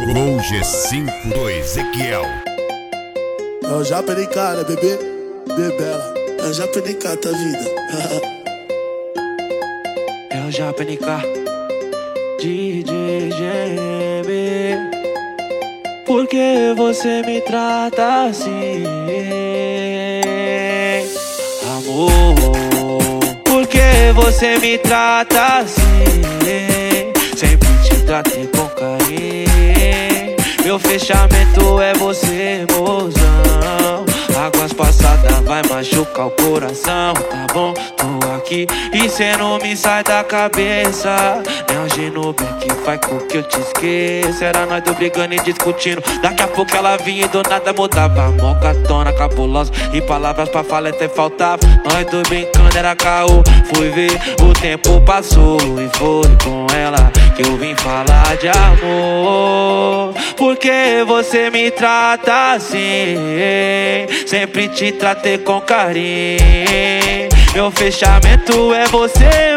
Flow G5 Ezequiel. Eu já perdi cara, bebê, bebela. Eu já perdi cara, tua vida. Eu já PNK, DJ GB. Por que você me trata assim, amor? Por que você me trata assim? Sempre te tratei com carinho. Meu fechamento é você, mozão. Águas passadas vai machucar o coração. Tá bom, tô aqui e cê não me sai da cabeça. É um Ginobili que faz com que eu te esqueça. Era nós dois brigando e discutindo. Daqui a pouco ela vinha e do nada mudava. Mocatona, cabulosa e palavras pra falar até faltava. Nós dois brincando era caô. Fui ver, o tempo passou e foi com ela que eu vim falar de amor. Por que você me trata assim? Sempre te tratei com carinho. Meu fechamento é você,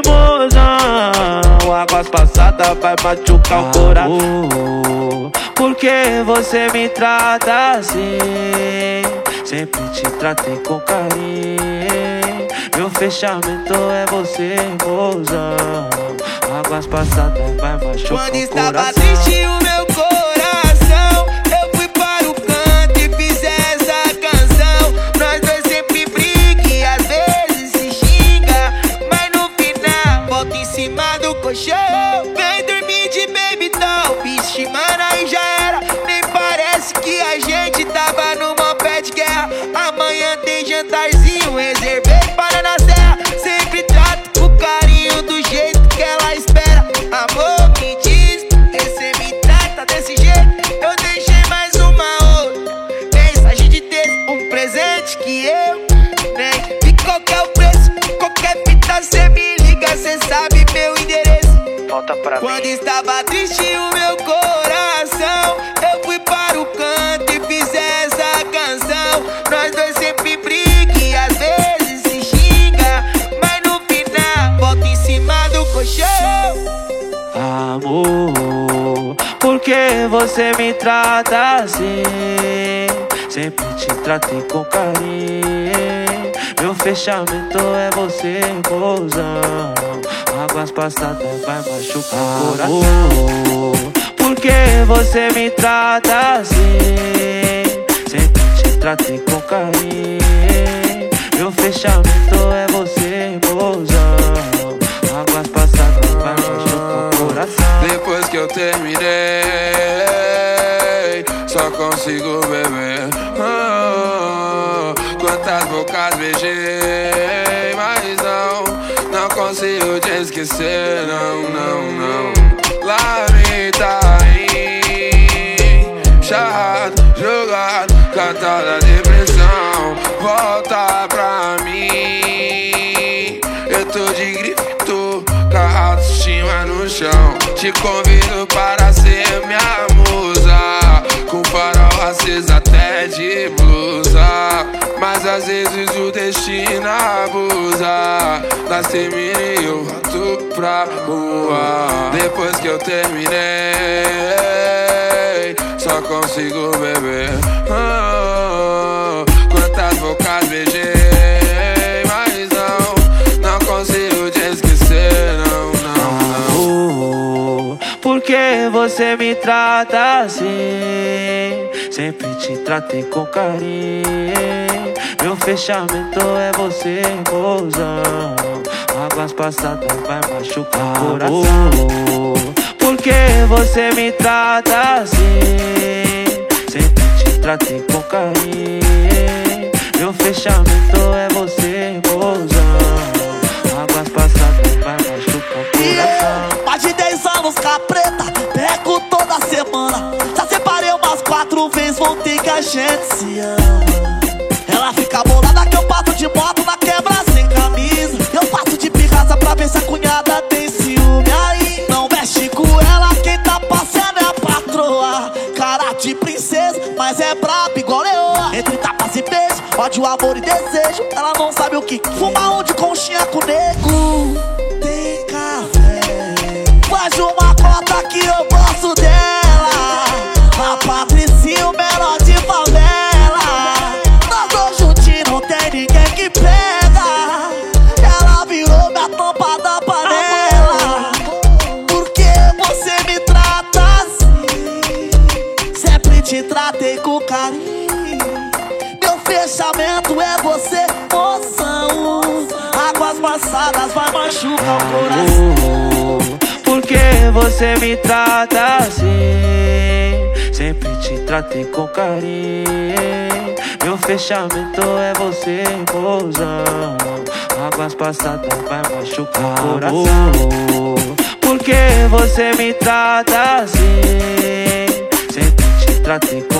mozão. Águas passadas vai machucar o coração. Por que você me trata assim? Sempre te tratei com carinho. Meu fechamento é você, mozão. Águas passadas vai machucar o coração. Quando estava triste o meu coração, eu fui para o canto e fiz essa canção. Nós dois sempre briga e às vezes se xinga, mas no final volta em cima do colchão. Vem dormir de baby doll, bicho, mano, aí já era. Nem parece que a gente tava numa pé de guerra. Amanhã tem jantarzinho, reservei para na serra. Sempre trato com carinho do jeito que ela espera. Amor, me diz, você me trata desse jeito. Eu deixei mais uma outra mensagem de texto, um presente que eu nem vi qual que é o preço. Qualquer fita cê me liga, cê sabe meu endereço. Volta pra Quando mim. estava triste o meu coração, eu fui para o canto e fiz essa canção. Nós dois sempre briga e às vezes se xinga, mas no final volta em cima do colchão. Amor, por que você me trata assim? Sempre te tratei com carinho. Meu fechamento é você, mozão. Águas passadas vai machucar o coração. Por que você me trata assim? Sempre te tratei com carinho. Meu fechamento é você, mozão. Águas passadas vai machucar o coração. Depois que eu terminei, só consigo beber. Quantas bocas beijei, mas não consigo te esquecer, não. Lamenta aí, chato, jogado, cantada depressão. Volta pra mim, eu tô de grife, tô com a autoestima no chão. Te convido para ser minha musa, com farol aceso até de blusa. Mas às vezes o destino abusa. Das terminei eu volto pra rua. Depois que eu terminei, só consigo beber. Quantas bocas beijei, mas não consigo te esquecer, não. Amor, por que você me trata assim? Sempre te tratei com carinho. Meu fechamento é você, mozão. Águas passadas vai machucar o coração. Por que você me trata assim? Sempre te tratei com carinho. Meu fechamento é você, mozão. Águas passadas vai machucar o coração. Mais de 10 anos com a preta, pego toda semana. Já separei umas 4 vezes, voltei que a gente se ama. Ela fica bolada que eu passo de moto na quebra sem camisa. Eu passo de pirraça pra ver se a cunhada tem ciúme. Aí não mexe com ela, quem tá passando é a patroa. Cara de princesa, mas é braba igual leoa. Entre tapas e beijos, ódio, amor e desejo. Ela não sabe o que fuma onde conchinha com nego. Tem café, faz uma cota que eu gosto dela. te tratei com carinho. Meu fechamento é você, moção. Águas passadas vai machucar o coração. Por que você me trata assim? Sempre te tratei com carinho. Meu fechamento é você, mozão. Águas passadas vai machucar o coração. Por que você me trata assim? Sempre te tratei com